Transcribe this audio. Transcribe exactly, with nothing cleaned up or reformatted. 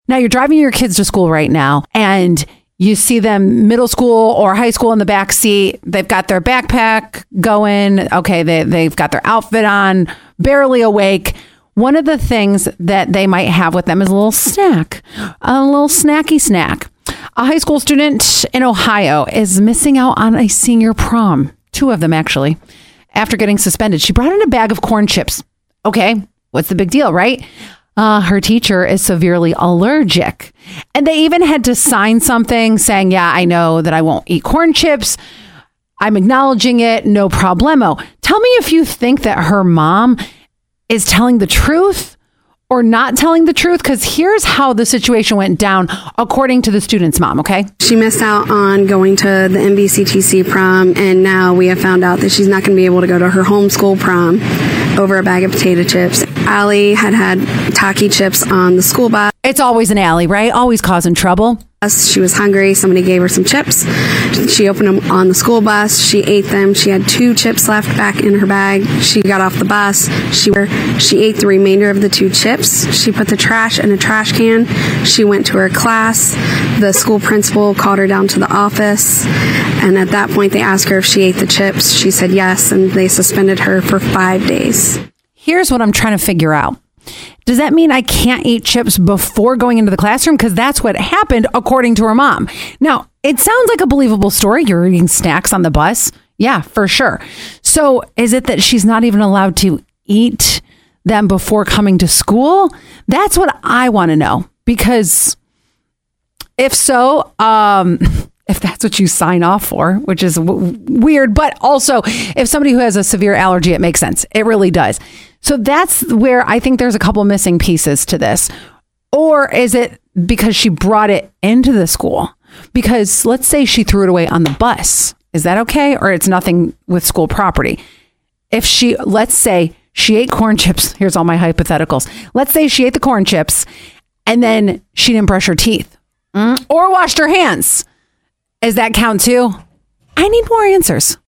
Now you're driving your kids to school right now and you see them middle school or high school in the back seat. They've got their backpack going. Okay, they, they've got their outfit on, barely awake. One of the things that they might have with them is a little snack, a little snacky snack. A high school student in Ohio is missing out on a senior prom. Two of them, actually. After getting suspended, she brought in a bag of corn chips. Okay, what's the big deal, right? Uh, her teacher is severely allergic. And they even had to sign something saying, yeah, I know that I won't eat corn chips. I'm acknowledging it. No problemo. Tell me if you think that her mom is telling the truth or not telling the truth, because here's how the situation went down according to the student's mom, okay? She missed out on going to the M B C T C prom, and now we have found out that she's not going to be able to go to her homeschool prom over a bag of potato chips. Allie had had Taki chips on the school bus. It's always an Allie, right? Always causing trouble. She was hungry. Somebody gave her some chips. She opened them on the school bus. She ate them. She had two chips left back in her bag. She got off the bus. She she ate the remainder of the two chips. She put the trash in a trash can. She went to her class. The school principal called her down to the office. And at that point, they asked her if she ate the chips. She said yes, and they suspended her for five days. Here's what I'm trying to figure out. Does that mean I can't eat chips before going into the classroom? Because that's what happened, according to her mom. Now, it sounds like a believable story. You're eating snacks on the bus. Yeah, for sure. So is it that she's not even allowed to eat them before coming to school? That's what I want to know. Because if so, um, if that's what you sign off for, which is w- weird, but also if somebody who has a severe allergy, it makes sense. It really does. So that's where I think there's a couple missing pieces to this. Or is it because she brought it into the school? Because let's say she threw it away on the bus. Is that okay? Or it's nothing with school property? If she, let's say she ate corn chips. Here's all my hypotheticals. Let's say she ate the corn chips and then she didn't brush her teeth mm, or washed her hands. Does that count too? I need more answers.